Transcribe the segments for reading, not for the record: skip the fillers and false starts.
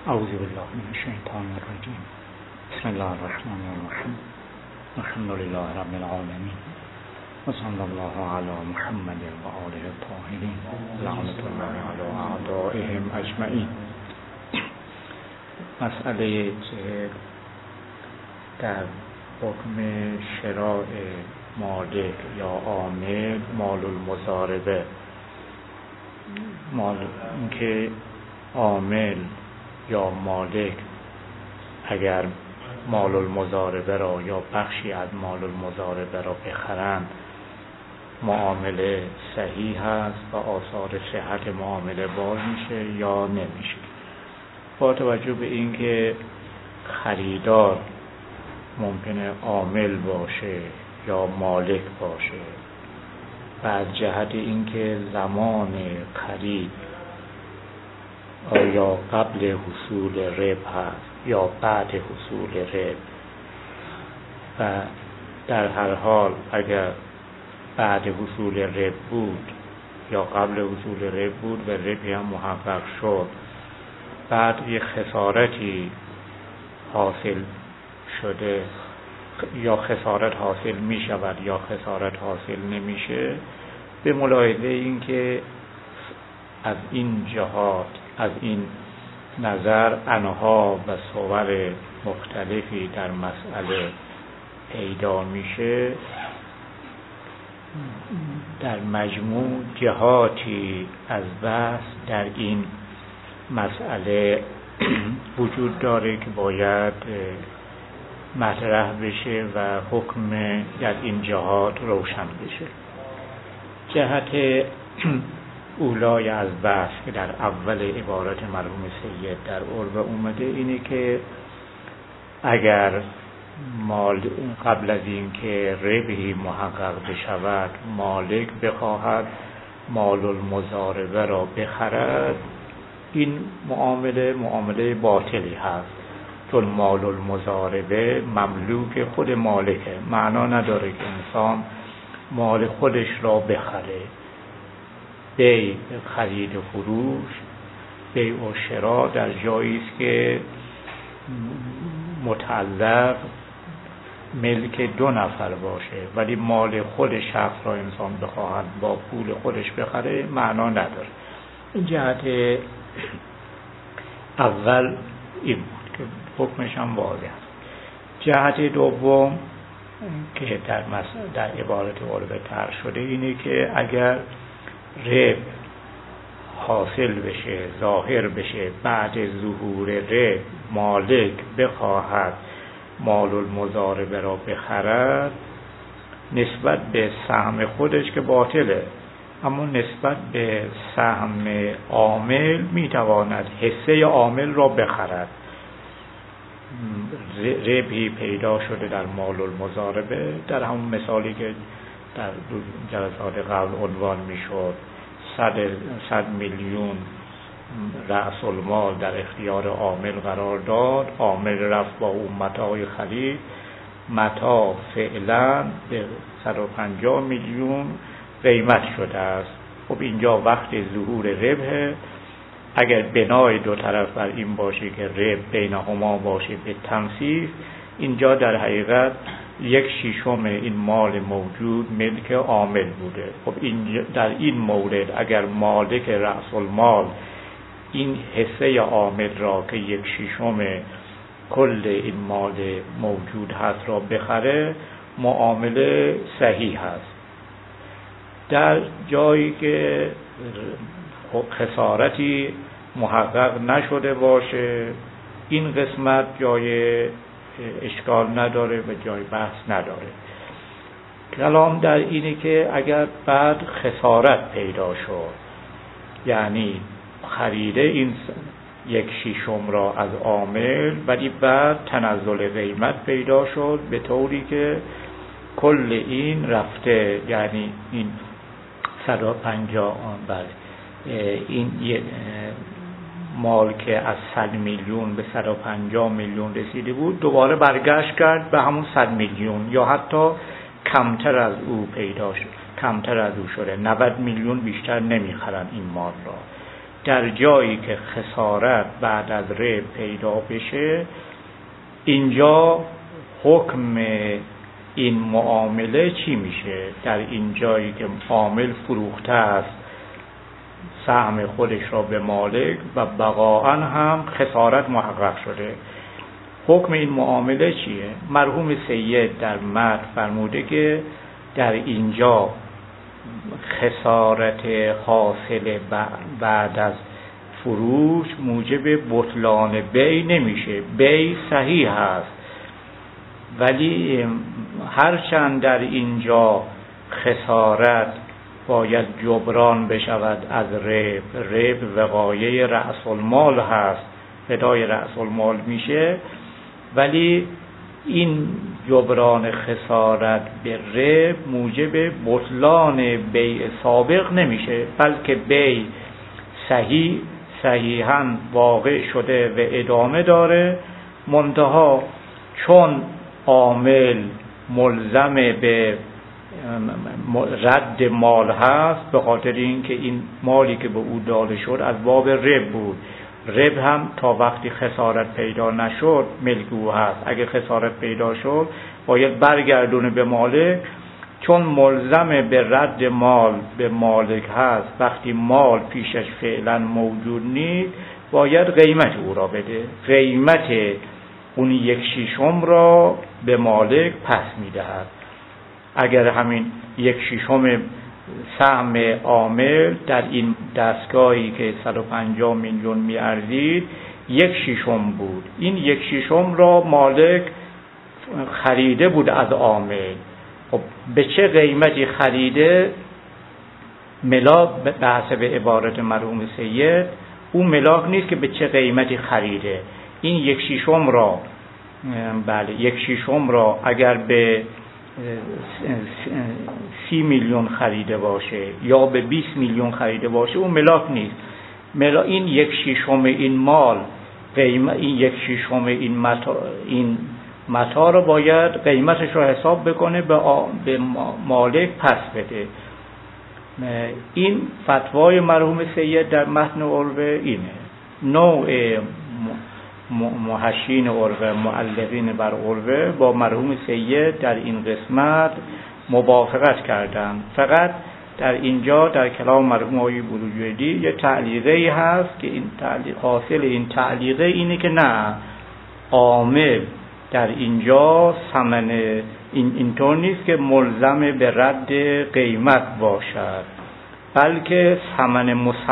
اعوذ بالله من الشیطان الرجیم. بسم الله الرحمن الرحیم. الحمد لله رب العالمین و صلی الله علی محمد و آله الطاهرین لعنت الله علی اعدائهم اجمعین. مسئله که در حکم شراء مالک یا عامل مال المضاربه، اینکه عامل یا مالک اگر مال المضاربه را یا بخشی از مال المضاربه را بخرند معامله صحیح است و آثار صحت معامله باز میشه یا نمیشه، با توجه به اینکه خریدار ممکنه عامل باشه یا مالک باشه و از جهت اینکه زمان خرید آیا قبل حصول ربح هست یا بعد حصول ربح، و در هر حال اگر بعد حصول ربح بود یا قبل حصول ربح بود و ربحی هم محقق شد، بعد یه خسارتی حاصل شده یا خسارت حاصل می شود یا خسارت حاصل نمیشه، به ملاحظه این که از این جهات، از این نظر انها و صور مختلفی در مسئله پیدا میشه، در مجموع جهاتی از بحث در این مسئله وجود داره که باید مطرح بشه و حکم در این جهات روشن بشه. جهت اولای از بحث که در اول عبارت مرحوم سید در عربه اومده اینه که اگر مال قبل از این که ربحی محقق بشود مالک بخواهد مال المضاربه را بخرد، این معامله باطلی هست، چون مال المضاربه مملوک خود مالکه. معنا نداره که انسان مال خودش را بخره. بیع، خرید و فروش، بیع و شراء در جایی است که متعلق ملک دو نفر باشه، ولی مال خود شخص را انسان بخواهد با پول خودش بخره معنا نداره. این جهت اول این بود که حکمش هم واضح است. جهت دوم که در عبارت عربه طرح شده اینه که اگر ربح حاصل بشه، ظاهر بشه، بعد ظهور ربح مالک بخواهد مال المضاربه را بخرد، نسبت به سهم خودش که باطله، اما نسبت به سهم عامل میتواند حصه عامل را بخرد. ربحی پیدا شده در مال المضاربه، در همون مثالی که در جلسات قبل عنوان میشد، 100 میلیون رأس المال در اختیار عامل قرار داد، عامل رفت با اون متاع خرید، متاع فعلا به 150 میلیون قیمت شده است. خب اینجا وقت ظهور ربح، اگر بنای دو طرف بر این باشه که ربح بینهما باشه به تنصیف، اینجا در حقیقت 1/6 این مال موجود ملک عامل بوده. خب در این مورد اگر مالک رأس المال این حصه عامل را که 1/6 کل این مال موجود هست را بخره، معامله صحیح هست. در جایی که خسارتی محقق نشده باشه، این قسمت جای اشکال نداره و جای بحث نداره. کلام در اینه که اگر بعد خسارت پیدا شد، یعنی خریده این 1/6 را از عامل، ولی بعد تنزل قیمت پیدا شد به طوری که کل این رفته، یعنی این 150 این مال که از 100 میلیون به 150 میلیون رسیده بود، دوباره برگشت کرد به همون 100 میلیون یا حتی کمتر از او پیدا شد، کمتر از او شده. 90 میلیون بیشتر نمیخرن این مال را. در جایی که خسارت بعد از ربح پیدا بشه، اینجا حکم این معامله چی میشه؟ در این جایی که عامل فروخته است سهم خودش را به مالک و بقاءً هم خسارت محقق شده، حکم این معامله چیه؟ مرحوم سید در متن فرموده که در اینجا خسارت حاصل بعد از فروش موجب بطلان بیع نمیشه، بیع صحیح هست، ولی هرچند در اینجا خسارت باید جبران بشود از ربح وقایع رأس المال هست، فدای رأس المال میشه، ولی این جبران خسارت به ربح موجب بطلان بیع سابق نمیشه، بلکه بیع صحیحاً واقع شده و ادامه داره، منتها چون عامل ملزم به رد مال هست، به خاطر اینکه این مالی که به او داده شد از باب ربح بود، ربح هم تا وقتی خسارت پیدا نشد ملک او هست، اگه خسارت پیدا شد باید برگردونه به مالک، چون ملزم به رد مال به مالک هست، وقتی مال پیشش فعلا موجود نیست باید قیمت او را بده، قیمت اون 1/6 را به مالک پس میدهد. اگر همین 1/6 سهم عامل در این دستگاهی که 150 میلیون میارزید 1/6 بود، این 1/6 را مالک خریده بود از عامل، خب به چه قیمتی خریده؟ ملاک به حسب عبارت مرحوم سید اون ملاک نیست که به چه قیمتی خریده، این 1/6 را 1/6 را اگر به 30 میلیون خریده باشه یا به 20 میلیون خریده باشه اون ملاک نیست، این 1/6 این مال قیمت، این 1/6 این متاع رو باید قیمتش رو حساب بکنه به مالک پس بده. این فتوای مرحوم سید در متن عروه اینه. نوع محشین عروه، معلقین بر عروه با مرحوم سید در این قسمت موافقت کردند، فقط در اینجا در کلام مرحوم آقای بروجردی یه تعلیقی هست که این تعلیق، حاصل این تعلیقه اینه که نه، عامل در اینجا ثمن اینطور نیست که ملزم به رد قیمت باشد، بلکه ثمن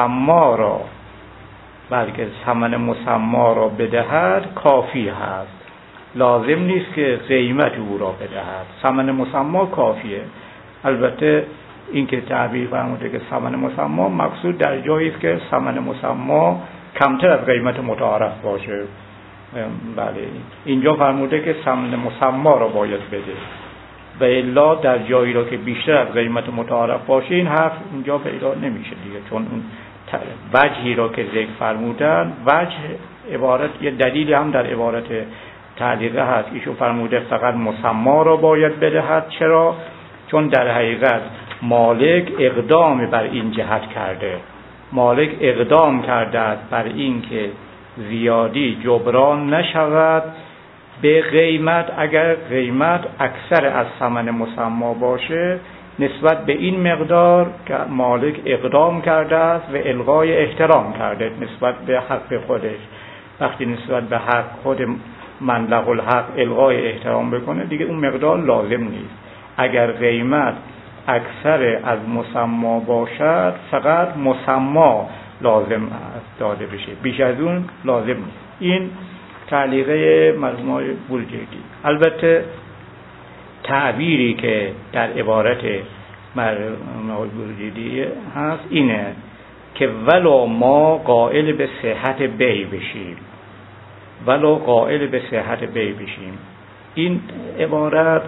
مسما را بدهد کافی هست، لازم نیست که قیمت او را بدهد، ثمن مسما کافیه. البته این که تعبیر فرموده که ثمن مسما مقصود در جایی است که ثمن مسما کمتر از قیمت متعارف باشه. بله، اینجا فرموده که ثمن مسما را باید بده، و الا در جایی را که بیشتر از قیمت متعارف باشه این حرف اینجا پیدا نمیشه دیگه، چون اون وجهی را که ذکر فرمودن، وجه عبارت یه دلیلی هم در عبارت تعلیقه هست، ایشون فرموده فقط مسما را باید بدهد. چرا؟ چون در حقیقت مالک اقدام بر این جهت کرده، مالک اقدام کرده است بر این که زیادی جبران نشود به قیمت، اگر قیمت اکثر از ثمن مسما باشه نسبت به این مقدار که مالک اقدام کرده است و الغای احترام کرده نسبت به حق خودش. وقتی نسبت به حق خود من له الحق الغای احترام بکنه دیگه اون مقدار لازم نیست. اگر قیمت اکثر از مسما باشد فقط مسما لازم است داده بشه، بیش از اون لازم نیست. این تعلیقه مرحوم بروجردی. البته تعبیری که در عبارت مرحوم بروجردی هست اینه که ولو ما قائل به صحت بیع بشیم، ولو قائل به صحت بیع بشیم. این عبارت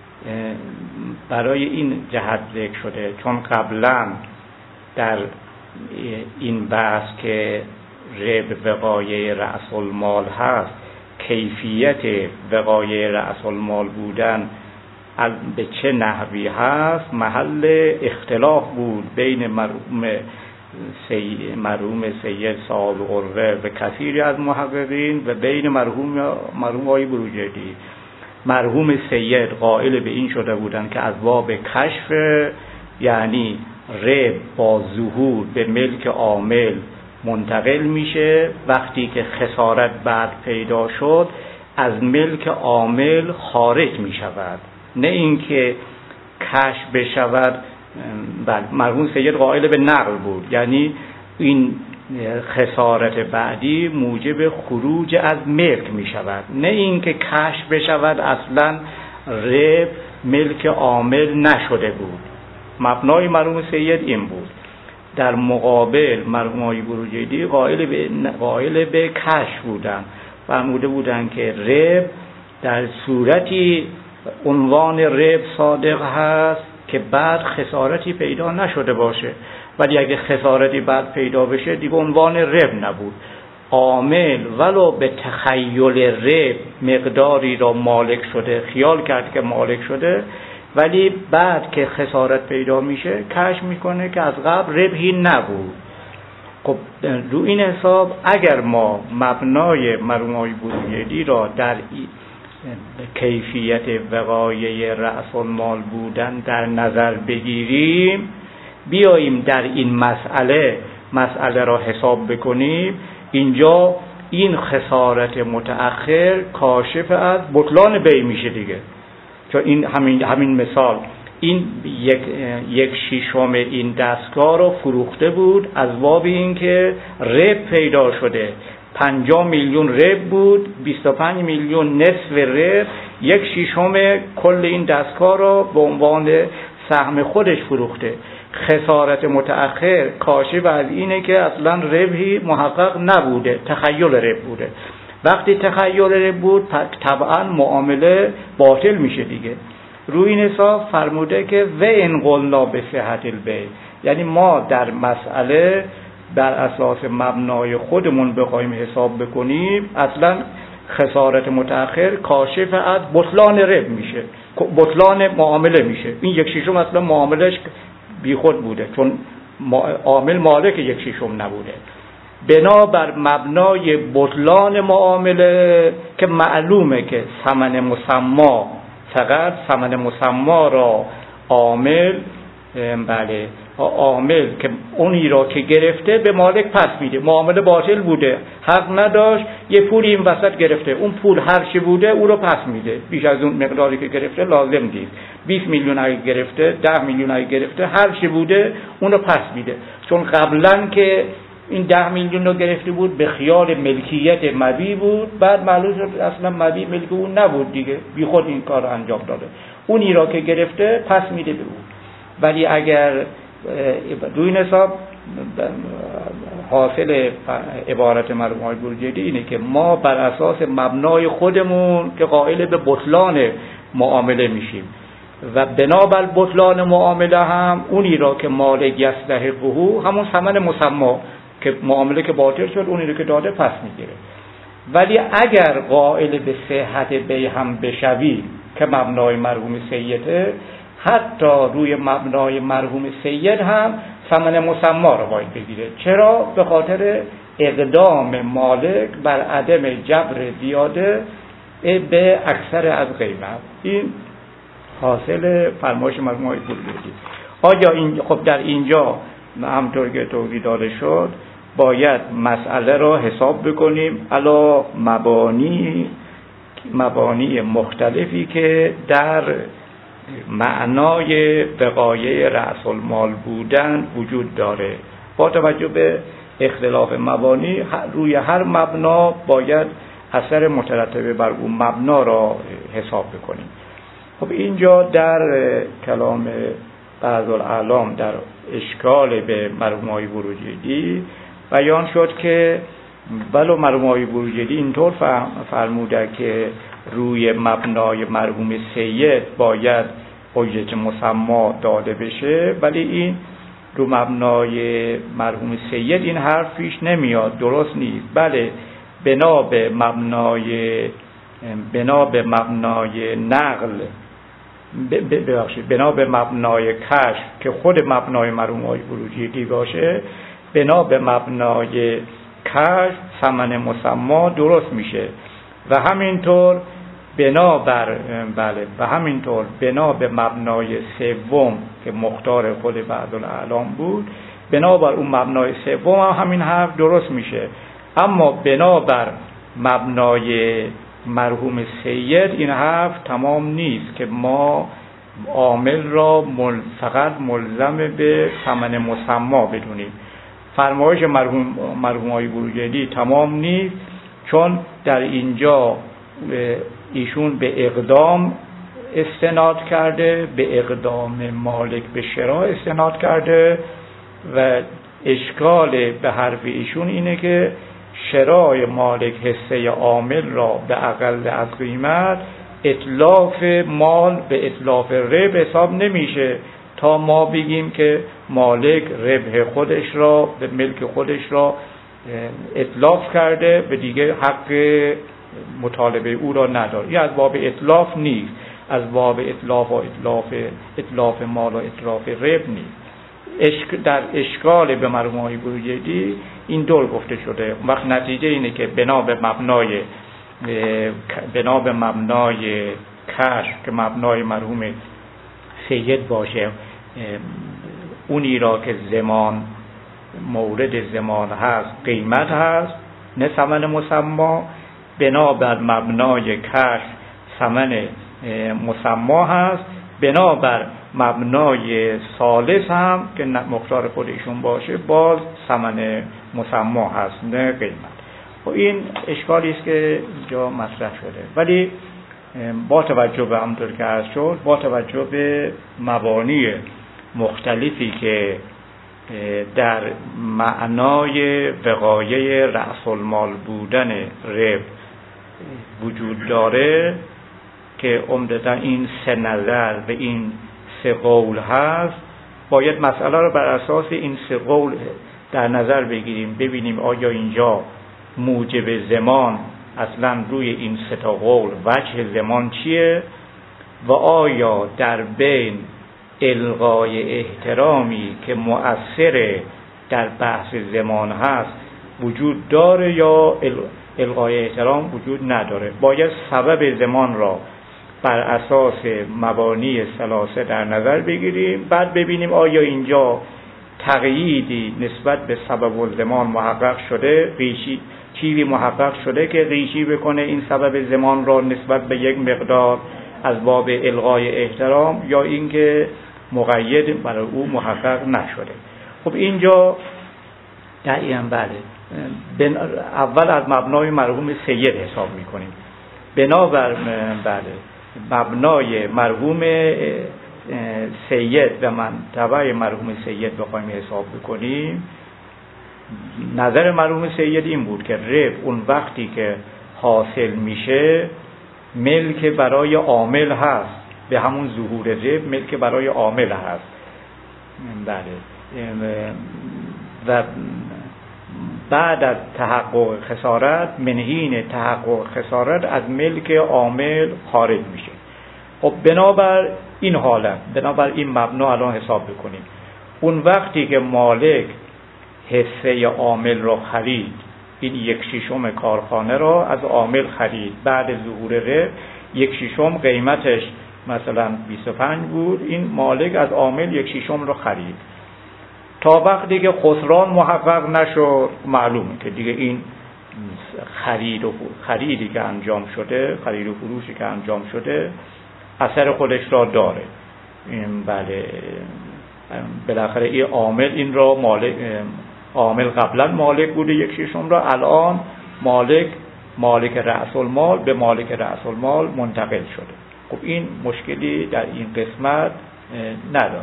برای این جهت ذکر شده چون قبلا در این بحث که ربح وقایع رأس المال هست، کیفیت وقایع رأس المال بودن به چه نحوی هست محل اختلاف بود بین مرحوم مرحوم سید صاحب قره و کثیری از محققین و بین مرحوم آقای بروجردی. مرحوم سید قائل به این شده بودند که از باب کشف، یعنی رب با ظهور به ملک عامل منتقل میشه، وقتی که خسارت بعد پیدا شد از ملک عامل خارج میشود، نه اینکه کشف بشود. مرحوم سید قائل به نقل بود، یعنی این خسارت بعدی موجب خروج از ملک می شود، نه اینکه کشف بشود اصلا رب ملک عامل نشده بود. مبنای مرحوم سید این بود. در مقابل مرحوم آقای بروجردی قائل به کشف بودن، فرموده بودن که رب در صورتی عنوان رب صادق هست که بعد خسارتی پیدا نشده باشه، ولی اگه خسارتی بعد پیدا بشه دیگه عنوان رب نبود. عامل ولو به تخیل رب مقداری را مالک شده، خیال کرد که مالک شده، ولی بعد که خسارت پیدا میشه کشف میکنه که از قبل ربحی نبود. خب رو این حساب اگر ما مبنای مرحوم آقای بروجردی را در کیفیت وقایع رأس المال بودن در نظر بگیریم، بیاییم در این مسئله را حساب بکنیم، اینجا این خسارت متأخر کاشف از بطلان بیع میشه دیگه. چون این همین مثال، این یک شیشم این دستگاه رو فروخته بود از باب این که رب پیدا شده. 50 میلیون رب بود، 25 میلیون نصف رب، یک شیشم کل این دستگاه رو به عنوان سهم خودش فروخته. خسارت متأخر کاشف از اینه که اصلا ربحی محقق نبوده، تخیل رب بوده. وقتی تخیل رب بود طبعا معامله باطل میشه دیگه. روی این حساب فرموده که و ان قلنا به صحت البیع، یعنی ما در مسئله بر اساس مبنای خودمون بخوایم حساب بکنیم، اصلا خسارت متأخر کاشف از بطلان رب میشه، بطلان معامله میشه. این یک شیشم اصلا معاملش بیخود بوده، چون عامل مالک یک شیشم نبوده. بنابر مبنای بطلان معامله که معلومه که ثمن مسما، فقط ثمن مسما را عامل که اونی را که گرفته به مالک پس میده. معامله باطل بوده، حق نداشت، یه پولی این وسط گرفته، اون پول هر چی بوده او رو پس میده، بیش از اون مقداری که گرفته لازم نیست. 20 میلیون اگه گرفته، 10 میلیون اگه گرفته، هر چی بوده اون رو پس میده. چون قبلا که این 10 میلیون رو گرفته بود به خیال ملکیت مبیع بود، بعد معلوم شد اصلا مبیع ملک اون نبود دیگه، بی خود این کار رو انجام داده. اونی را که گرفته پس میده به اون. ولی اگر دو این حساب حاصل عبارت مرحوم آقای بروجردی اینه که ما بر اساس مبنای خودمون که قائل به بطلان معامله میشیم و بنابر بطلان معامله هم اونی را که مالک یستحقه، همون ثمن مسما که معامله که باطل شد اونی را که داده پس میگیره. ولی اگر قائل به صحت بیع هم بشوی که مبنای مرحوم سیده، حتی روی مبنای مرحوم سید هم ثمن مسما رو باید بگیره. چرا؟ به خاطر اقدام مالک بر عدم جبر زیاده به اکثر از قیمت. این حاصل فرمایش مرحوم آقای بروجردی. آیا خب در اینجا همطور که توضیح داده شد باید مسئله را حساب بکنیم علی مبانی مختلفی که در معنای وقایع رأس المال بودن وجود داره. با توجه به اختلاف مبانی روی هر مبنا باید اثر مترتب بر اون مبنا را حساب بکنیم. خب اینجا در کلام بعض الاعلام در اشکال به مرحوم آقای بروجردی بیان شد که ولو مرحوم آقای بروجردی اینطور فرموده که روی مبنای مرحوم سید باید اجرت مسما داده بشه، ولی این رو مبنای مرحوم سید این حرف پیش نمیاد، درست نیست. بله بنا به مبنای نقل، بنا به مبنای کشف که خود مبنای مرحوم آقای بروجردی باشه، بنا به مبنای کشف ثمن مسما درست میشه و همینطور بنا به مبنای سوم که مختار خود بعض‌الاعلام بود، بنا بر اون مبنای سوم هم همین حرف درست میشه. اما بنا بر مبنای مرحوم سید این حرف تمام نیست که ما عامل را فقط ملزم به ثمن مسما بدونیم. فرمایش مرحوم آقای بروجردی تمام نیست، چون در اینجا ایشون به اقدام استناد کرده، به اقدام مالک به شراء استناد کرده و اشکال به حرف ایشون اینه که شراء مالک حصه عامل را به اقل از قیمت اتلاف مال به اتلاف ربح حساب نمیشه تا ما بگیم که مالک ربح خودش را به ملک خودش را اتلاف کرده و دیگه حق مطالبه او را نداره. این از باب اتلاف نیست، از باب اتلاف و اتلاف مال و اتلاف ربح نیست. در اشکال به مرحوم آقای بروجردی این دور گفته شده. وقت نتیجه اینه که بنا به مبنای کشف که مبنای مرحوم سید باشه، اونی را که زمان مورد زمان هست قیمت هست نه ثمن مسما، بنا بر مبنای کشف ثمن مسما هست، بنا بر مبنای ثالث هم که مختار خودشون باشه باز ثمن مسما هست نه قیمت. و این اشکالی است که اینجا مطرح شده. ولی با توجه به همونطور که عرض شد، با توجه به مبانی مختلفی که در معنای وقایع رأس المال بودن ربح وجود داره که عمدتاً این سه نظر و این سه قول هست، باید مسئله رو بر اساس این سه قول در نظر بگیریم، ببینیم آیا اینجا موجب زمان اصلا روی این سه تا قول وجه زمان چیه و آیا در بین الغای احترامی که مؤثر در بحث زمان هست وجود داره یا الغای احترام وجود نداره. باید سبب زمان را بر اساس مبانی ثلاثه در نظر بگیریم، بعد ببینیم آیا اینجا تقییدی نسبت به سبب الزمان محقق شده، چیزی محقق شده که ریشی بکنه این سبب زمان را نسبت به یک مقدار از باب الغای احترام، یا اینکه مقید برای او محقق نشده. خب اینجا دقیقاً اول از مبنای مرحوم سید حساب میکنیم. بنابر مبنای مرحوم سید و منطبع مرحوم سید بخوایم حساب بکنیم، نظر مرحوم سید این بود که ربح اون وقتی که حاصل میشه ملک برای عامل هست، به همون ظهور ربح ملک برای عامل هست. و بعد از تحقق خسارت، منهین تحقق خسارت از ملک عامل خارج میشه. خب بنابر این حالت، بنابر این مبنا الان حساب بکنیم. اون وقتی که مالک حصه عامل رو خرید، این 1/6 کارخانه را از عامل خرید، بعد ظهور ربح 1/6 قیمتش مثلا 25 بود، این مالک از عامل 1/6 رو خرید. تا وقتی که خسران محقق نشد، معلومه که دیگه این خریدی که انجام شده، خرید و فروشی که انجام شده اثر خودش را داره. بالاخره این عامل این را عامل قبلا مالک بوده 1/6 را، الان مالک رأس المال به مالک رأس المال منتقل شده. خب این مشکلی در این قسمت نداره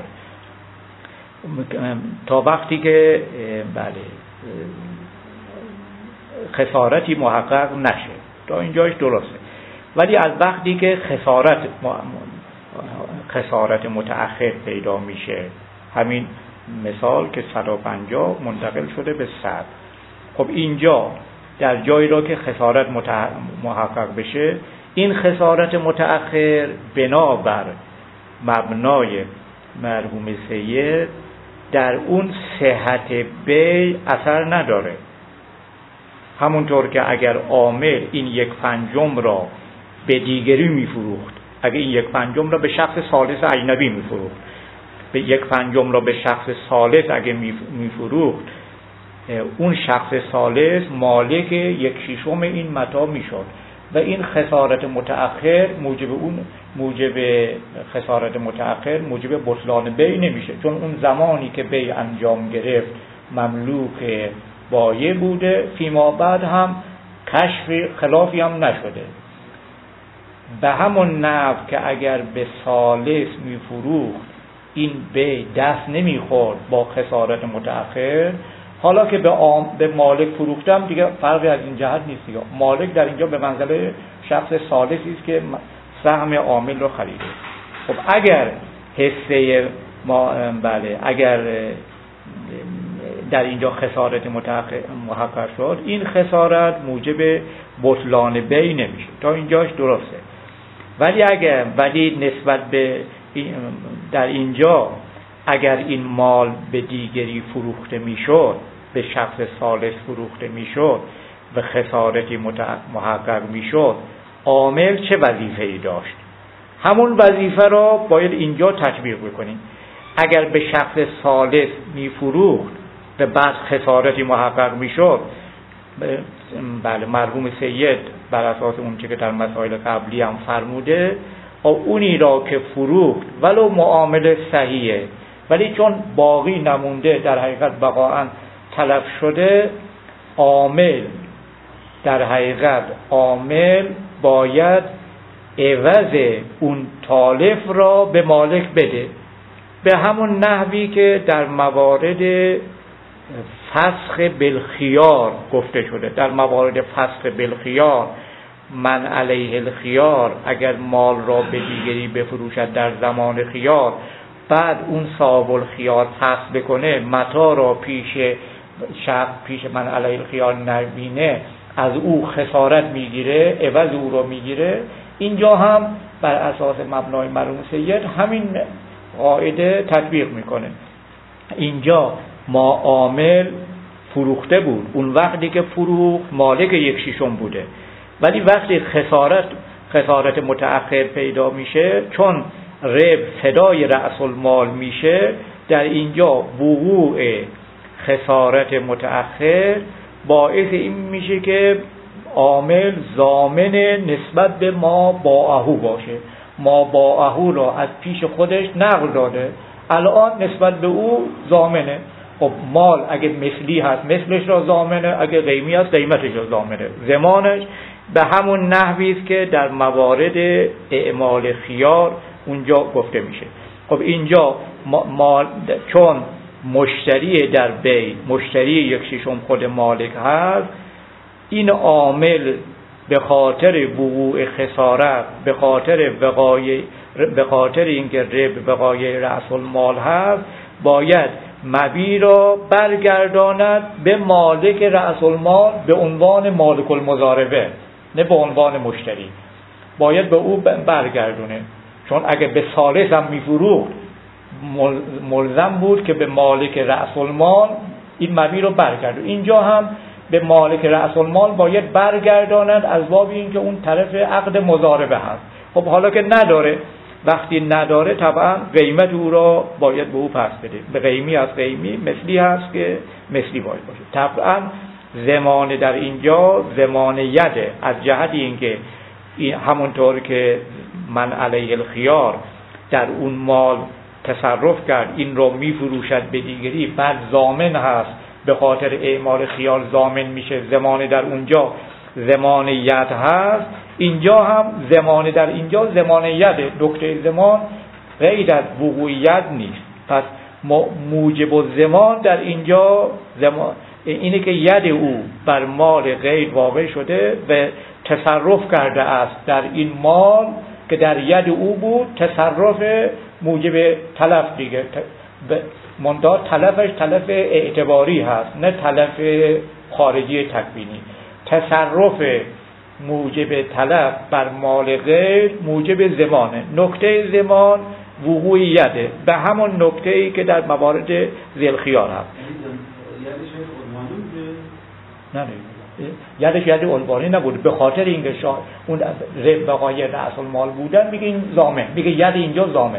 تا وقتی که خسارتی محقق نشه. تا اینجاش درسته. ولی از وقتی که خسارت متأخر پیدا میشه، همین مثال که 150 منتقل شده به 100، خب اینجا در جایی را که خسارت محقق بشه، این خسارت متأخر بنابر مبنای مرحوم سید در اون صحت بیع اثر نداره. همونطور که اگر عامل این 1/5 را به دیگری میفروخت، اگر این 1/5 را به شخص ثالث اجنبی میفروخت، به 1/5 را به شخص ثالث اگر میفروخت، اون شخص ثالث مالک 1/6 این متاع میشد و این خسارت متأخر موجب بطلان بیع نمیشه، چون اون زمانی که بیع انجام گرفت مملوک بایع بوده، فیما بعد هم کشف خلافی هم نشده. به همون نحو که اگر به ثالث میفروخت این بیع دست نمیخورد با خسارت متأخر، حالا که به مالک فروختم دیگه فرقی از این جهت نیست دیگه. مالک در اینجا به منزله شخص ثالثی است که سهم عامل رو خریده. خب اگر حصه اگر در اینجا خسارت متأخر محقق شد، این خسارت موجب بطلان بیع نمیشه. تا اینجاش درسته. ولی نسبت به در اینجا اگر این مال به دیگری فروخته میشد، به شخص ثالث فروخته میشد و خسارتی محقق میشد، عامل چه وظیفه‌ای داشت؟ همون وظیفه را باید اینجا تطبیق بکنیم. اگر به شخص ثالث میفروخت و بعد خسارتی محقق میشد، بله، مرحوم سید بر اساس اون چه که در مسائل قبلی هم فرموده، اونی را که فروخت ولو معامله صحیحه ولی چون باقی نمونده در حقیقت بقاعاً تلف شده، عامل باید عوض اون تالف را به مالک بده، به همون نحوی که در موارد فسخ بالخیار گفته شده. در موارد فسخ بالخیار، من علیه الخیار، اگر مال را به دیگری بفروشد در زمان خیار، بعد اون صاحب الخیار فسخ بکنه، متاع را پیش من علیه الخیار نبینه، از او خسارت میگیره، عوض او را میگیره. اینجا هم بر اساس مبنای مرحوم سید همین قاعده تطبیق میکنه. اینجا ما عامل فروخته بود، اون وقتی که فروخت مالک 1/6 بوده، ولی وقتی خسارت متأخر پیدا میشه، چون ربح فدای رأس المال میشه، در اینجا وقوع خسارت متأخر باعث این میشه که عامل ضامن نسبت به ما باعهو باشه. ما باعهو را از پیش خودش نقل داده، الان نسبت به او ضامنه. خب مال اگه مثلی هست مثلش را ضامنه، اگه قیمی هست قیمتش را ضامنه. ضمانش به همون نحوی است که در موارد اعمال خیار اونجا گفته میشه. خب اینجا چون مشتری در بیع، مشتری 1/6 خود مالک هست، این عامل به خاطر وقوع خسارت، به خاطر اینکه ربح وقایع رأس المال هست، باید مبیع را برگرداند به مالک رأس المال به عنوان مالک المضاربه، نه به عنوان مشتری. باید به او برگردونه، چون اگه به ثالث هم میفروخت ملزم بود که به مالک رأس المال این مبیع رو برگردونه. اینجا هم به مالک رأس المال باید برگرداند از باب اینکه اون طرف عقد مضاربه هست. خب حالا که نداره، وقتی نداره طبعا قیمت او را باید به او پس بده. به قیمی از قیمی، مثلی هست که مثلی باید باشه. طبعا ضمان در اینجا ضمان یده، از جهت اینکه همونطور که من علیه الخیار در اون مال تصرف کرد، این رو میفروشد به دیگری، بعد ضامن هست، به خاطر اعمال خیال ضامن میشه، ضمان در اونجا ضمان ید هست. اینجا هم ضمان در اینجا ضمان یده. نکته ضمان غیر از وقوع ید نیست. پس موجب الضمان در اینجا اینه که ید او بر مال غیر واقع شده و تصرف کرده است در این مال که در ید او بود. تصرف موجب تلف دیگه، منتها تلفش تلف اعتباری هست، نه تلف خارجی تکوینی. تصرف موجب تلف بر مال غیر موجب ضمانه. نکته ضمان وقوع یده به همون نکته‌ای که در موارد ذل خیار هست. نه یادش ید عنوانی نبود، به خاطر اینکه اون بقای رأس المال بودن میگه این ضامن، میگه ید اینجا ضامن،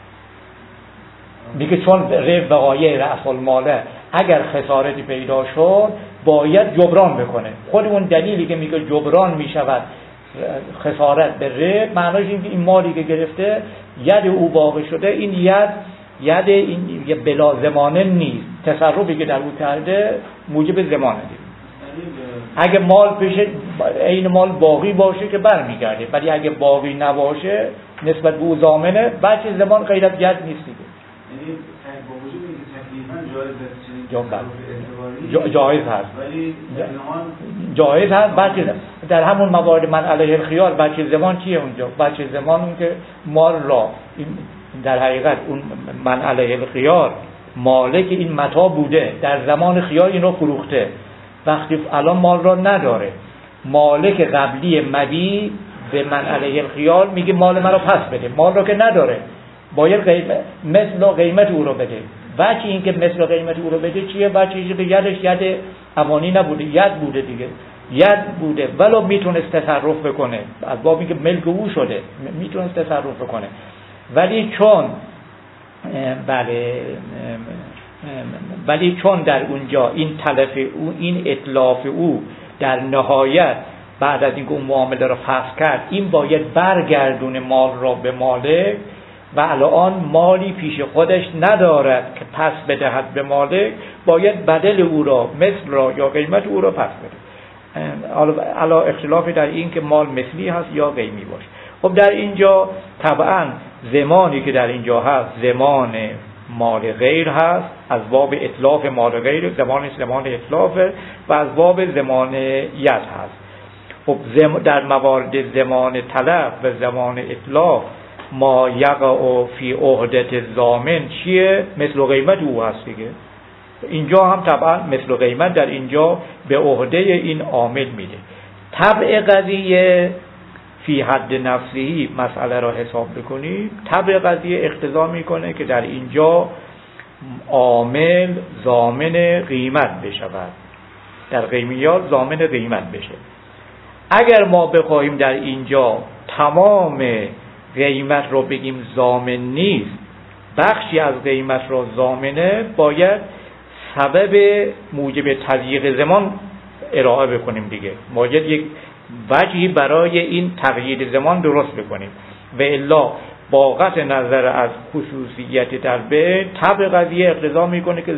میگه چون بقای رأس الماله اگر خسارتی پیدا شد باید جبران بکنه. خود اون دلیلی که میگه جبران میشود خسارت به رب، معناش این که این مالی که گرفته ید او باقی شده، این ید این بلا زمانه نیست، تصرفی که در او کرده موجب زمانه دید. اگه مال پیش این مال باقی باشه که برمیگرده، ولی اگه باقی نباشه نسبت به او ضامنه، بچه زمان غیر از ید نیست دیگه. یعنی با وجود اینکه تکلیفاً جایز هست، ولی جایز هست. بچه در همون موارد من علیه الخیار بچه زمان چیه اونجا؟ بچه زمان اون که مال را در حقیقت اون من علیه الخیار مالک این متاع بوده، در زمان خیار این رو فروخته، وقتی الان مال را نداره، مالک قبلی مبی به من علیه الخیار میگه مال مرا پس بده، مال را که نداره باید مثل قیمت او رو بده. بچه این که مثل قیمت او رو بده چیه؟ بچه این که یدش ید اوانی نبوده، ید بوده دیگه، ید بوده ولو میتونست تصرف بکنه، از باب اینکه ملک او شده میتونست تصرف بکنه، ولی چون در اونجا این تلف او، این اتلاف او در نهایت بعد از اینکه اون معامله را فسخ کرد، این باید برگردونه مال را به مالک و الان مالی پیش خودش ندارد که پس بدهد به مالک، باید بدل او را، مثل را یا قیمت او را پس بده. علا اختلافی در این که مال مثلی هست یا قیمی باشه. خب در اینجا طبعا زمانی که در اینجا هست زمان مال غیر هست، از باب اتلاف مال غیر، زمان اتلاف و از باب زمان ید هست. خب در موارد زمان تلف و زمان اتلاف ما یقع فی عهدت ضامن چیه؟ مثل قیمت او هست دیگه. اینجا هم طبعا مثل قیمت در اینجا به عهده این عامل میده. طبع قضیه فی حد نفسی مسئله را حساب بکنید، طبع قضیه اقتضا میکنه که در اینجا عامل ضامن قیمت بشود، در قیمیات ضامن قیمت بشه. اگر ما بخواهیم در اینجا تمام قیمت رو بگیم ضامن نیست، بخشی از قیمت رو ضامنه، باید سبب موجب تضییق زمان ارائه بکنیم دیگه، باید یک وجهی برای این تغییر زمان درست بکنیم و الا با قطع نظر از خصوصیت در بین طبع قضیه اقتضا میکنه که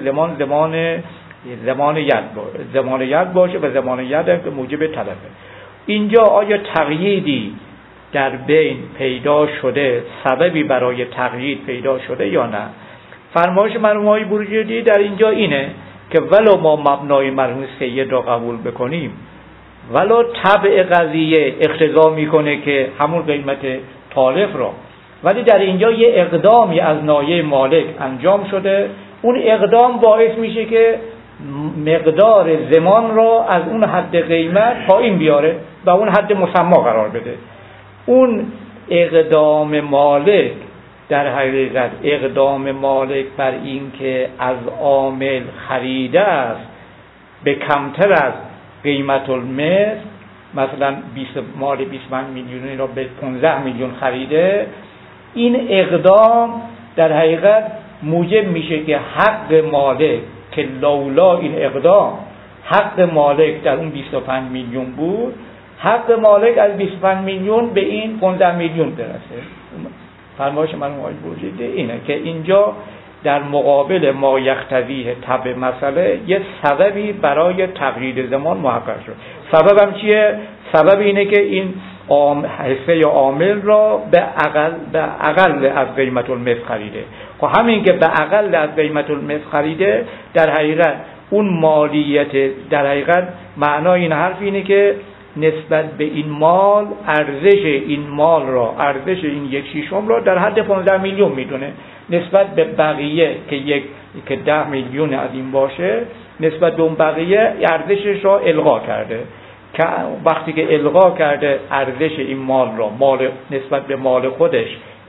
زمان ید باشه و زمان ید هم که موجب تلفه. اینجا آیا تغییری در بین پیدا شده، سببی برای تغییر پیدا شده یا نه؟ فرمایش مرحوم آقای بروجردی در اینجا اینه که ولو ما مبنای مرحوم سید را قبول بکنیم، ولو طبع قضیه اقتضا میکنه که همون قیمت تالف را، ولی در اینجا یه اقدامی از ناحیه مالک انجام شده، اون اقدام باعث میشه که مقدار زمان را از اون حد قیمت پایین بیاره و اون حد مسما قرار بده. اون اقدام مالک در حقیقت اقدام مالک بر این که از عامل خریده است به کمتر از قیمت المثل، مثلا مال 25 میلیونی را به 15 میلیون خریده، این اقدام در حقیقت موجب میشه که حق مالک که لولا این اقدام حق مالک در اون 25 میلیون بود، حق مالک از 25 میلیون به این 15 میلیون برسه. فرمایش مرحوم آقای بروجردی اینه که اینجا در مقابل ما یقتضیه طبع مسئله یه سببی برای تغییر زمان محقق شد. سبب هم چیه؟ سبب اینه که این حصه یا عامل را به اقل از قیمت المثل خریده. خب همین که به اقل از قیمت المثل خریده، در حقیقت اون مالیت، در حقیقت معنای این حرف اینه که نسبت به این مال، ارزش این مال را، ارزش این 1/6 را در حد 15 میلیون میدونه، نسبت به بقیه که 10 میلیون از این باشه، نسبت به اون بقیه ارزشش را الغا کرده، که وقتی که الغا کرده ارزش این مال را، مال نسبت به مال خودش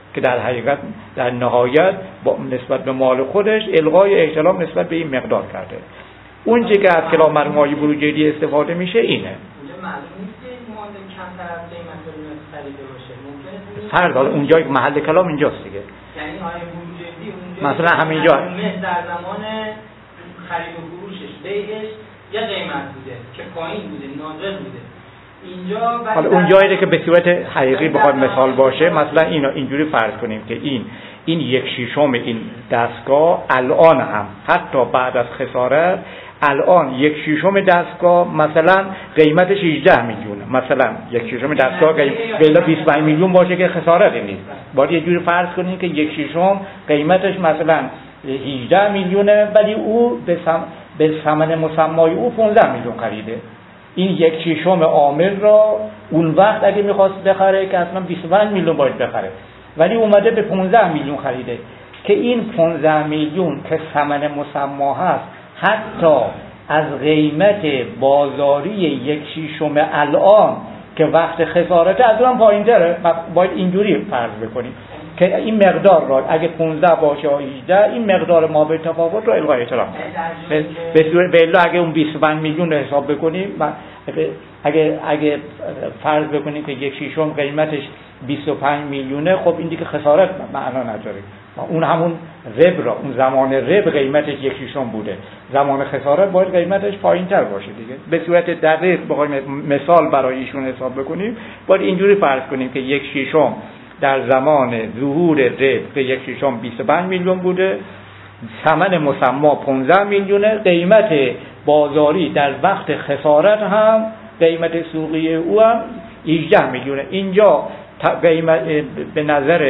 که در حقیقت در نهایت نسبت به مال خودش الغای احترام نسبت به این مقدار کرده. اون چیزی که از کلام مرحوم آقای بروجردی استفاده میشه اینه. اونجا معلوم نیست که مال کمتر از قیمت خریده باشه. ممکنه فرض حالا اونجا محل کلام اینجاست دیگه. یعنی آقای بروجردی اونجا مثلا همینجا در زمان خرید و فروشش بیعش یه قیمت بوده که پایین بوده، نازل بوده. اینجا حالا اون جایی که به صورت حقیقی بخواد مثال باشه، مثلا اینجوری فرض کنیم که این 1/6 این دستگاه الان هم حتی بعد از خسارت الان 1/6 دستگاه مثلا قیمتش 18 میلیونه، مثلا 1/6 دستگاه بلا 25 میلیون باشه که خسارتی نیست. باید یه جوری فرض کنیم که 1/6 قیمتش مثلا 18 میلیونه ولی او به ثمن مسمای او 15 میلیون خریده. این 1/6 عامل را اون وقت اگه میخواست بخره که اصلا 25 میلیون باید بخره، ولی اومده به 15 میلیون خریده که این 15 میلیون که ثمن مسما هست حتی از قیمت بازاری 1/6 الان که وقت خسارت از اون پایین تره. باید اینجوری فرض بکنیم که این مقدار را اگه 15 باشه یا 18 این مقدار ما به تفاوت رو الغای احترام به الا اگه اون 25 میلیون رو حساب بکنیم، اگه فرض بکنیم که 1/6 قیمتش 25 میلیونه، خب این دیگه خسارت معنا نداره. اون همون رب را اون زمان رب قیمتش 1/6 بوده، زمان خسارت باید قیمتش پایین‌تر باشه دیگه. به صورت دقیق بخوایم مثال برای ایشون حساب بکنیم باید اینجوری فرض کنیم که 1/6 در زمان ظهور رب که 1/6 25 میلیون بوده، ثمن مسما 15 میلیونه، قیمت بازاری در وقت خسارت هم قیمت سوقی او هم 18 میلیونه. اینجا قیمت به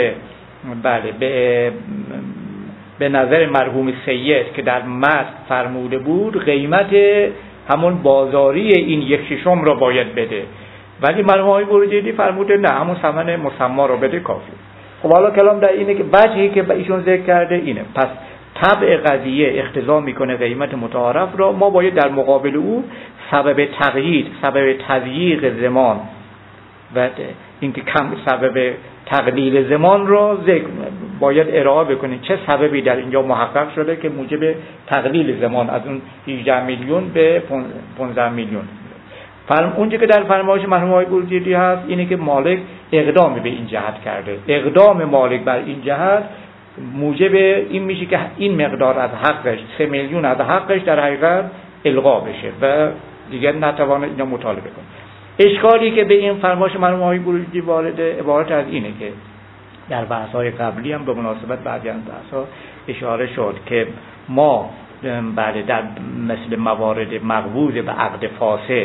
نظر مرحوم سید که در متن فرموده بود قیمت همون بازاری این 1/6 را باید بده، ولی مرحوم آقای بروجردی فرموده نه، همون ثمن مسما را بده کافی. خب حالا کلام در اینه که وجهی که ایشون ذکر کرده اینه، پس طبع قضیه اقتضا میکنه قیمت متعارف را ما باید در مقابل او سبب تقیید، سبب تضییق زمان و اینکه کم سبب تقلیل زمان را باید ارائه بکنیم. چه سببی در اینجا محقق شده که موجب تقلیل زمان از اون 18 میلیون به 15 میلیون. اونجا که در فرمایش مرحوم آقای بروجردی هست اینه که مالک اقدامی به این جهت کرده. اقدام مالک بر این جهت موجب این میشه که این مقدار از حقش 3 میلیون از حقش در حقیقت الغا بشه و دیگر نتوانه اینا مطالبه کنه. اشکالی که به این فرمایش مرحوم آقای بروجردی وارده عبارت از اینه که در بحث‌های قبلی هم به مناسبت بعضی از بحث‌ها اشاره شد که ما در مثل موارد مقبوض به عقد فاسد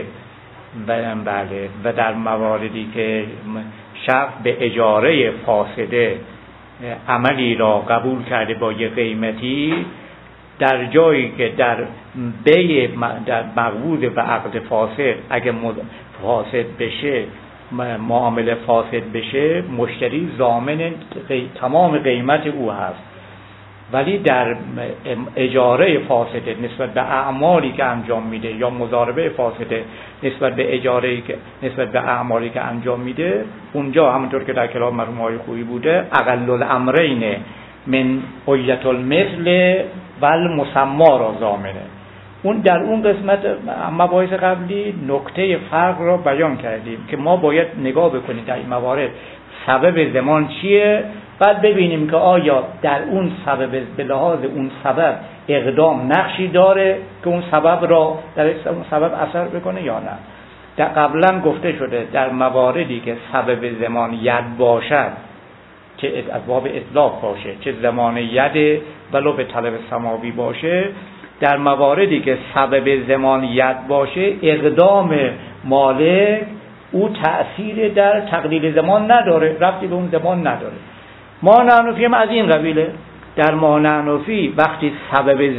و در مواردی که شخص به اجاره فاسده عملی را قبول کرده با یه قیمتی، در جایی که در بیع در مقبوض به عقد فاسد اگه فاسد بشه، معامله فاسد بشه، مشتری ضامن تمام قیمت او هست، ولی در اجاره فاسده نسبت به اعمالی که انجام میده یا مضاربه فاسده نسبت به اجاره که نسبت به اعمالی که انجام میده، اونجا همونطور که در کلام مرحوم آقای خویی بوده اقل الامرین من عیت المثل و المسما را ضامنه. اون در اون قسمت مباحث قبلی نکته فرق را بیان کردیم که ما باید نگاه بکنیم در این موارد سبب زمان چیه، بعد ببینیم که آیا در اون سبب به لحاظ اون سبب اقدام نقشی داره که اون سبب را در اون سبب اثر بکنه یا نه. در قبلا گفته شده در مواردی که سبب زمان ید باشد، چه از باب اطلاق باشه چه زمان ید ولو به طلب سماوی باشه، در مواردی که سبب زمان ید باشه اقدام مالک او تأثیر در تقلیل زمان نداره، ربطی به اون زمان نداره. مانع حنفی هم از این قبیله. در مانع حنفی وقتی سبب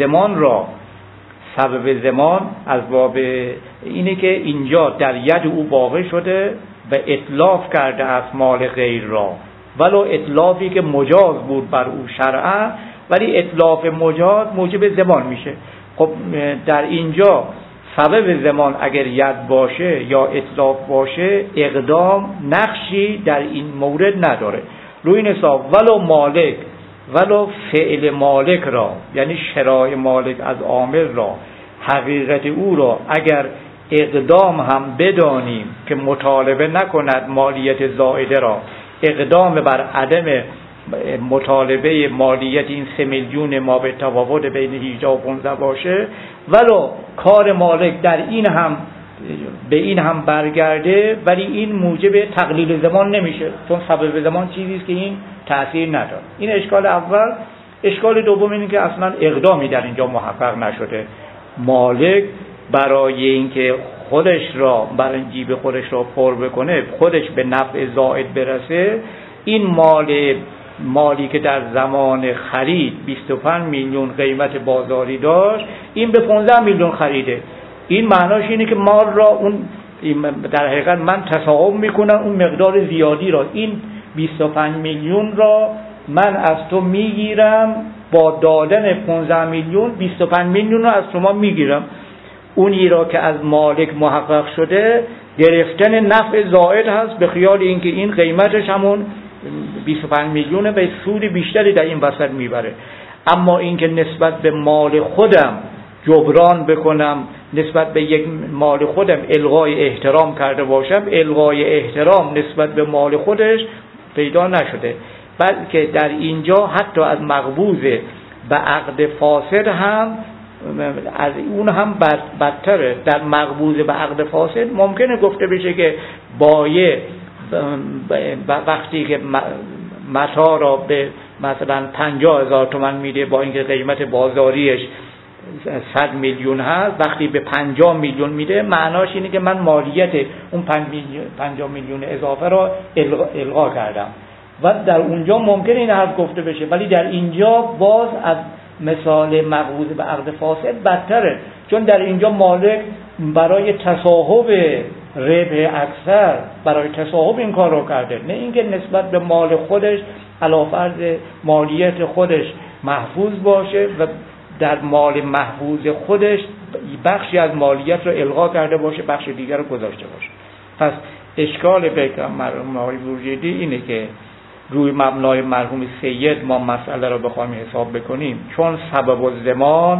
زمان از باب اینه که اینجا در ید او واقع شده و اتلاف کرده از مال غیر را، ولو اتلافی که مجاز بود بر او شرعا، ولی اتلاف مجاز موجب زمان میشه. خب در اینجا سبب زمان اگر ید باشه یا اتلاف باشه اقدام نقشی در این مورد نداره. روی این حساب ولو مالک ولو فعل مالک را، یعنی شرای مالک از عامل را، حقیقت او را اگر اقدام هم بدانیم که مطالبه نکند مالیت زائده را، اقدام بر عدم مطالبه مالیت این 3 میلیون ما به تفاوت بین 18 و 15 باشه، ولو کار مالک در این هم به این هم برگرده، ولی این موجب تقلیل زمان نمیشه، چون سبب زمان چیزی است که این تأثیر نداره. این اشکال اول. اشکال دوم اینه که اصلا اقدامی در اینجا محقق نشده. مالک برای اینکه خودش را، برای جیب خودش را پر بکنه، خودش به نفع زائد برسه، این مالی که در زمان خرید 25 میلیون قیمت بازاری داشت، این به 15 میلیون خریده. این معناش اینه که مال را اون در حقیقت من تصاحب میکنم اون مقدار زیادی را، این 25 میلیون را من از تو میگیرم، با دادن 15 میلیون 25 میلیون را از شما میگیرم. اونی را که از مالک محقق شده گرفتن نفع زائد هست، به خیال اینکه این قیمتش همون 25 میلیونه به سود بیشتری در این وسط میبره. اما اینکه نسبت به مال خودم جبران بکنم، نسبت به یک مال خودم الغای احترام کرده باشم، الغای احترام نسبت به مال خودش پیدا نشده، بلکه در اینجا حتی از مقبوض به عقد فاسد هم از اون هم بدتره. در مقبوض به عقد فاسد ممکنه گفته بشه که بایع وقتی که متاع را به مثلا 50,000 تومان میده، با اینکه قیمت بازاریش 100 میلیون هست، وقتی به 50 میلیون میده، معناش اینه که من مالیت اون 50 میلیون اضافه را الغا کردم و در اونجا ممکنه این حرف گفته بشه. ولی در اینجا باز از مثال مقبوض به عقد فاسد بدتره، چون در اینجا مالک برای تصاحب ربح اکثر، برای تصاحب این کار رو کرده، نه اینکه نسبت به مال خودش علی فرض مالیت خودش محفوظ باشه و در مال محفوظ خودش بخشی از مالیت رو الغا کرده باشه، بخش دیگر رو گذاشته باشه. پس اشکال بکر مرحوم آقای بورژیدی اینه که روی مبنای مرحوم سید ما مسئله رو بخوایم حساب بکنیم، چون سبب الزمان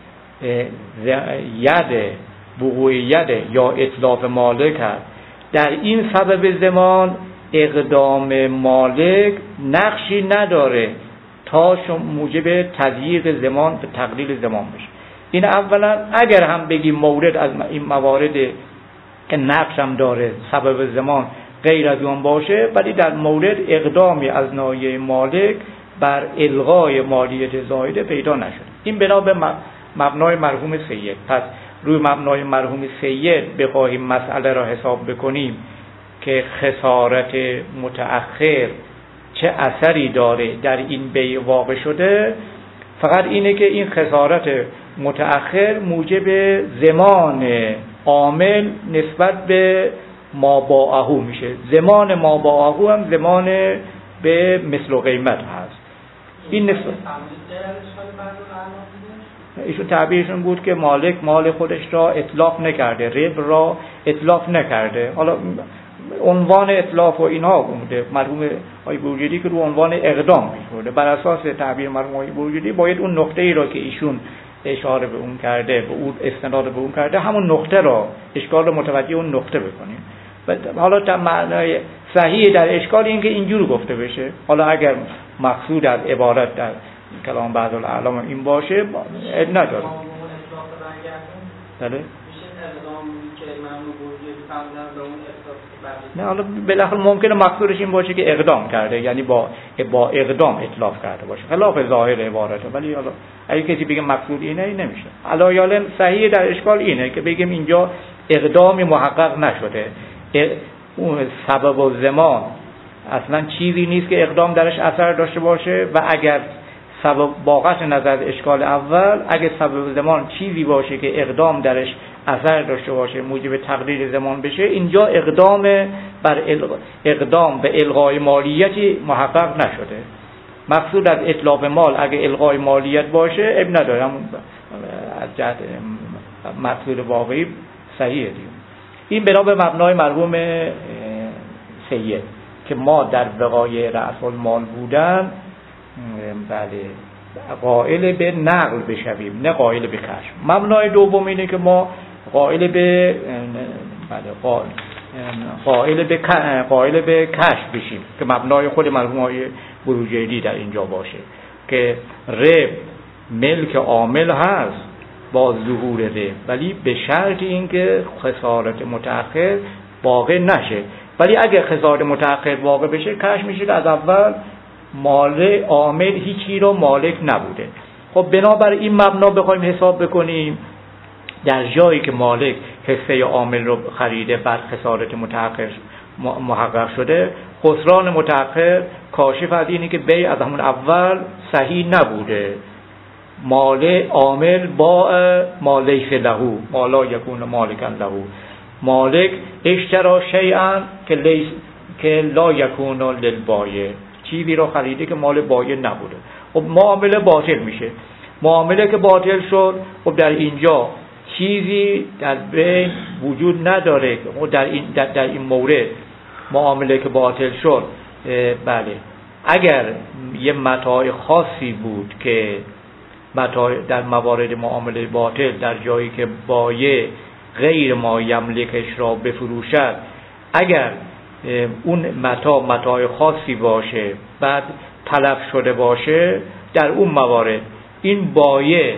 وقوع ید یا اتلاف مالک هست، در این سبب زمان اقدام مالک نقشی نداره تا موجب تضییق زمان به تقلیل زمان بشه. این اولا. اگر هم بگیم مورد از این موارد که نقش هم داره سبب زمان غیر از اون باشه، ولی در مورد اقدامی از ناحیه مالک بر الغای مالیت زائده پیدا نشد. این بنا به مبنای مرحوم سید. پس روی مبنای مرحوم سید بخواهیم مسئله را حساب بکنیم که خسارت متأخر چه اثری داره در این بیع واقع شده، فقط اینه که این خسارت متأخر موجب زمان عامل نسبت به ما باعهو میشه. زمان ما باعهو هم زمان به مثل و قیمت هست. این نسبت ایشون تعبیرشون بود که مالک مال خودش را اتلاف نکرده، ربح را اتلاف نکرده. حالا عنوان اتلاف و اینها بوده مرحوم آقای بورژیدی که رو عنوان اقدام می‌شده. بر اساس تعبیر مرحوم آقای بورژیدی باید اون نقطه‌ای را که ایشون اشاره به اون کرده، به اون استناد به اون کرده، همون نقطه را اشکال رو متوجه اون نقطه بکنیم. و حالا تا معنای صحیح در اشکال این که اینجور گفته بشه. حالا اگر مقصود از عبارت در کلام بعض الاعلام این باشه نداره. بله. نه حالا بالاخره ممکنه مقصودش این باشه که اقدام کرده، یعنی با اقدام اتلاف کرده باشه، خلاف ظاهر عبارته. ولی حالا اگه کسی بگه مقصود اینه، این نمیشه. علایالم صحیح در اشکال اینه که بگیم اینجا اقدامی محقق نشده، اون سبب و زمان اصلا چیزی نیست که اقدام درش اثر داشته باشه. و اگر سبب باقت نظر اشکال اول، اگه سبب زمان چیزی باشه که اقدام درش اثر داشته باشه موجب تقلیل زمان بشه، اینجا اقدام به الغای مالیتی محقق نشده. مقصود از اتلاف مال اگه الغای مالیت باشه اب نداره، همون از جهت مقصود واقعی صحیحه دیگه. این بنا به مبنای مرحوم سید که ما در وقایع رأس المال بودن بله قائل به نقل بشویم نه قائل به کشف. مبنای دوم اینه که ما قائل به قائل به کشف بشیم که مبنای خود مرحوم بروجردی در اینجا باشه که رب ملک عامل هست با ظهور رب، ولی به شرط اینکه خسارت متأخر واقع نشه. ولی اگه خسارت متأخر واقع بشه کشف میشه که از اول مال عامل هیچی رو مالک نبوده. خب بنابر این مبنا بخوایم حساب بکنیم در جایی که مالک حصه عامل رو خریده بعد خسارت متأخر محقق شده، خسران متأخر کاشف از اینه که بیع از همون اول صحیح نبوده. مال عامل با ما لیس له ما لا یکون مالکا له، مالک اشترا شیئا که لا یکون للبایع، چیزی رو خریده که مال بایع نبوده. خب معامله باطل میشه. معامله که باطل شد، خب در اینجا چیزی در بین وجود نداره. در این مورد معامله که باطل شد بله اگر یه متاع خاصی بود که متاع در موارد معامله باطل در جایی که بایع غیر ما یملکش را بفروشد، اگر اون متاع خاصی باشه بعد تلف شده باشه، در اون موارد این بایع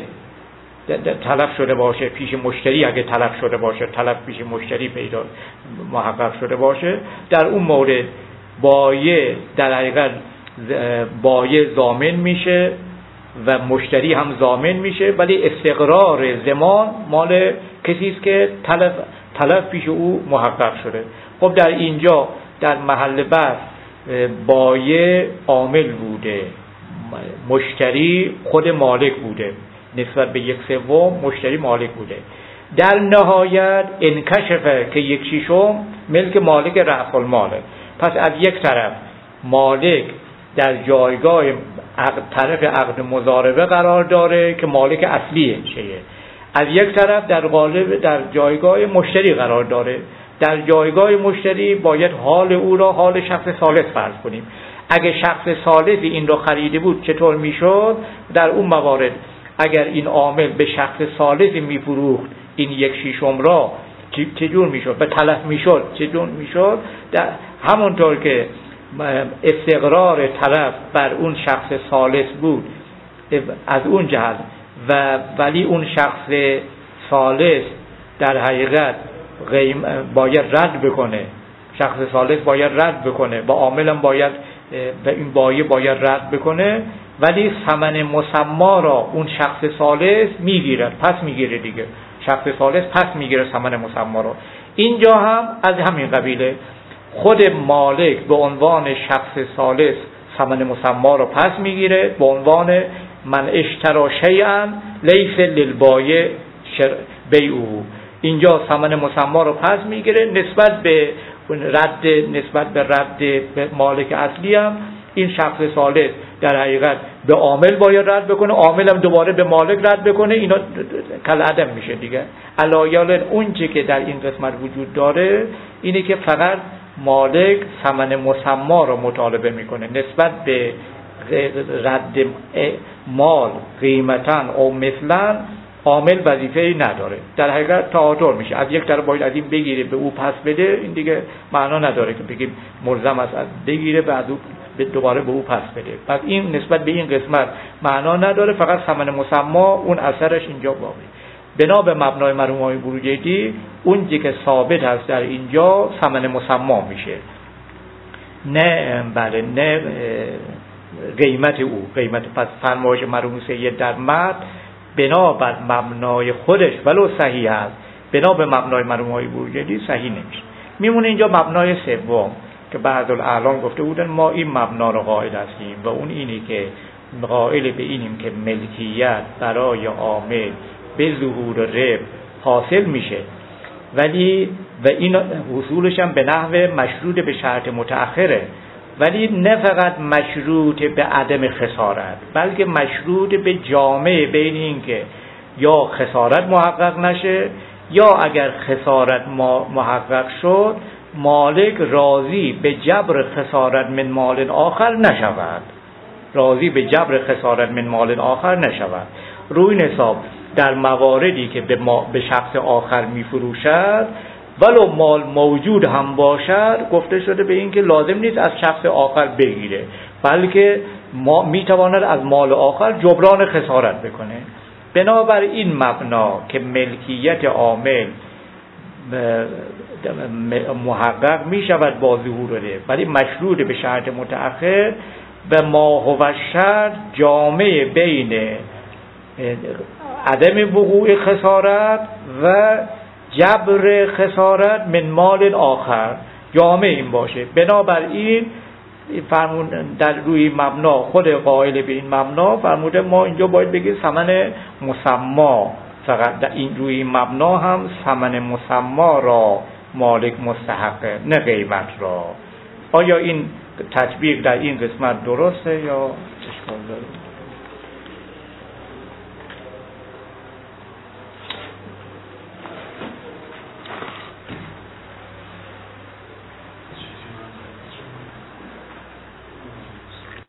تلف شده باشه پیش مشتری، اگه تلف شده باشه تلف پیش مشتری پیدا محقق شده باشه، در اون مورد بایع در حقیقت بایع ضامن میشه و مشتری هم ضامن میشه، ولی استقرار ضمان مال کسی است که تلف پیش او محقق شده. خب در اینجا در محل بحث بایع عامل بوده، مشتری خود مالک بوده، نسبت به 1/3 مشتری مالک بوده. در نهایت انکشفه که 1/6 ملک مالک رأس الماله. پس از یک طرف مالک در جایگاه طرف عقد مضاربه قرار داره که مالک اصلیه شیه، از یک طرف در جایگاه مشتری قرار داره. در جایگاه مشتری باید حال او را حال شخص ثالث فرض کنیم. اگه شخص ثالثی این را خریده بود چطور میشد؟ در اون موارد اگر این عامل به شخص ثالثی میفروخت این 1/6 را چجور میشد؟ به تلف میشد. چجور میشد؟ همونطور که استقرار طرف بر اون شخص ثالث بود از اون جهت ولی اون شخص ثالث در حقیقت باید رد بکنه، شخص ثالث باید رد بکنه، با عاملم باید و این بایع باید رد بکنه، ولی ثمن مسما را اون شخص ثالث میگیره، پس میگیره دیگه، شخص ثالث پس میگیره ثمن مسما را. اینجا هم از همین قبیله خود مالک به عنوان شخص ثالث ثمن مسما را پس میگیره به عنوان من اشترا شیئا لیس للبایع بیعه. اینجا ثمن مسما را پس میگیره نسبت به رد به مالک اصلی هم این شخص ثالث در حقیقت به عامل باید رد بکنه، عامل هم دوباره به مالک رد بکنه، اینا کل عدم میشه دیگه. علایال اون چی که در این قسمت وجود داره اینه که فقط مالک ثمن مسما را مطالبه میکنه، نسبت به رد مال قیمتاً او مثلاً عامل وظیفه‌ای نداره. در حقیقت تعادل میشه، از یک طرف باید از این بگیره به او پس بده، این دیگه معنا نداره که بگیم ملزم است از بگیره بعد دوباره به او پس بده. پس این نسبت به این قسمت معنا نداره، فقط ثمن مسما اون اثرش اینجا باقی. بنا به مبنای مرحوم آقای بروجردی اون چیزی که ثابت هست در اینجا ثمن مسما میشه، نه قیمت او، قیمت. پس فرمایش مرحوم سید در متن بنا بر مبنای خودش ولو صحیح است، بنا به مبنای مرحوم آقای بروجردی صحیح نمیشه. میمونه اینجا مبنای سوم که بعض الاعلام گفته بودن ما این مبنا رو قائل هستیم و اون اینی که قائل به اینیم که ملکیت برای عامل به ظهور رب حاصل میشه، ولی و این حصولش هم به نحو مشروط به شرط متأخره، ولی نه فقط مشروط به عدم خسارت بلکه مشروط به جامع بین این که یا خسارت محقق نشه یا اگر خسارت محقق شد مالک راضی به جبر خسارت من مال آخر نشود، راضی به جبر خسارت من مال آخر نشود. روی این حساب در مواردی که به شخص آخر میفروشد ولو مال موجود هم باشد، گفته شده به این که لازم نیست از شخص آخر بگیره، بلکه میتواند از مال آخر جبران خسارت بکنه. بنابر این مبنا که ملکیت عامل محقق می شود با ظهور ده، ولی مشروط به شرط متأخر به ما هو شرط جامع بین عدم وقوع خسارت و جبر خسارت من مال آخر، جامع این باشه. بنابراین فرمون در روی مبنا، خود قائل به این مبنا فرموده ما اینجا باید بگیم ثمن مسما، فقط در این روی مبنا هم ثمن مسما را مالک مستحقه نه قیمت را. آیا این تطبیق در این قسمت درسته یا اشکال داره؟